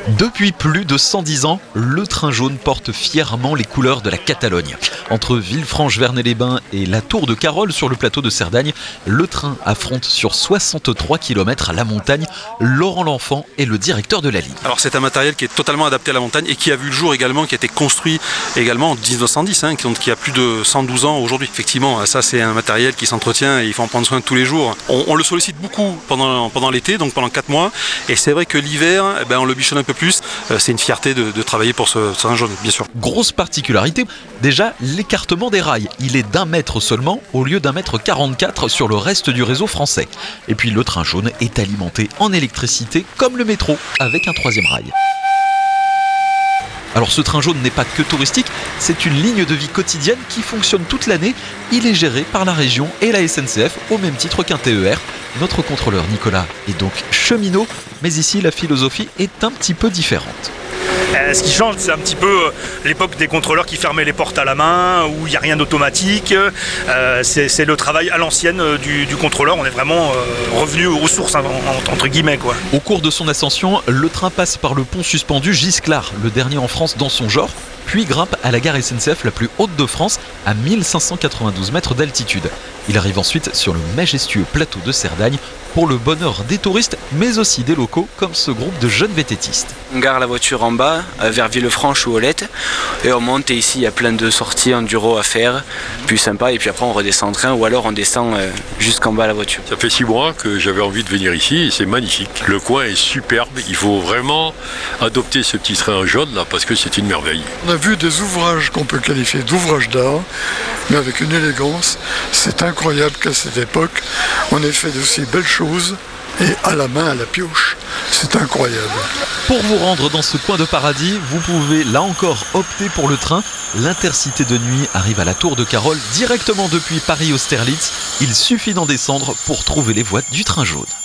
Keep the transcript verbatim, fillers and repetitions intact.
Depuis plus de cent dix ans, le train jaune porte fièrement les couleurs de la Catalogne. Entre Villefranche-Vernay-les-Bains et la Tour de Carol sur le plateau de Cerdagne, le train affronte sur soixante-trois kilomètres la montagne. Laurent L'Enfant est le directeur de la ligne. Alors c'est un matériel qui est totalement adapté à la montagne et qui a vu le jour également, qui a été construit également en mille neuf cent dix, hein, qui a plus de cent douze ans aujourd'hui. Effectivement, ça c'est un matériel qui s'entretient et il faut en prendre soin tous les jours. On, on le sollicite beaucoup pendant, pendant l'été, donc pendant quatre mois. Et c'est vrai que l'hiver, eh ben, on le bichonne un peu plus. C'est une fierté de, de travailler pour ce train jaune, bien sûr. Grosse particularité, déjà l'écartement des rails. Il est d'un mètre seulement au lieu d'un mètre quarante-quatre sur le reste du réseau français. Et puis le train jaune est alimenté en électricité comme le métro, avec un troisième rail. Alors ce train jaune n'est pas que touristique, c'est une ligne de vie quotidienne qui fonctionne toute l'année. Il est géré par la région et la S N C F au même titre qu'un T E R. Notre contrôleur Nicolas est donc cheminot, mais ici la philosophie est un petit peu différente. Euh, ce qui change, c'est un petit peu l'époque des contrôleurs qui fermaient les portes à la main, où il n'y a rien d'automatique. Euh, c'est le travail à l'ancienne du, du contrôleur. On est vraiment euh, revenu aux sources, hein, entre guillemets, quoi. Au cours de son ascension, le train passe par le pont suspendu Gisclar, le dernier en France dans son genre, puis grimpe à la gare S N C F la plus haute de France, à mille cinq cent quatre-vingt-douze mètres d'altitude. Il arrive ensuite sur le majestueux plateau de Cerdagne, pour le bonheur des touristes, mais aussi des locaux, comme ce groupe de jeunes vététistes. On gare la voiture en bas, vers Villefranche ou Olette, et on monte, et ici il y a plein de sorties enduro à faire, plus sympa, et puis après on redescend en train, ou alors on descend jusqu'en bas la voiture. Ça fait six mois que j'avais envie de venir ici, et c'est magnifique. Le coin est superbe, il faut vraiment adopter ce petit train jaune là, parce que c'est une merveille. On a vu des ouvrages qu'on peut qualifier d'ouvrages d'art, mais avec une élégance. C'est incroyable qu'à cette époque, on ait fait d'aussi belles choses, et à la main, à la pioche. C'est incroyable. Pour vous rendre dans ce coin de paradis, vous pouvez là encore opter pour le train. L'Intercité de nuit arrive à la Tour de Carol directement depuis Paris Austerlitz. Il suffit d'en descendre pour trouver les voies du train jaune.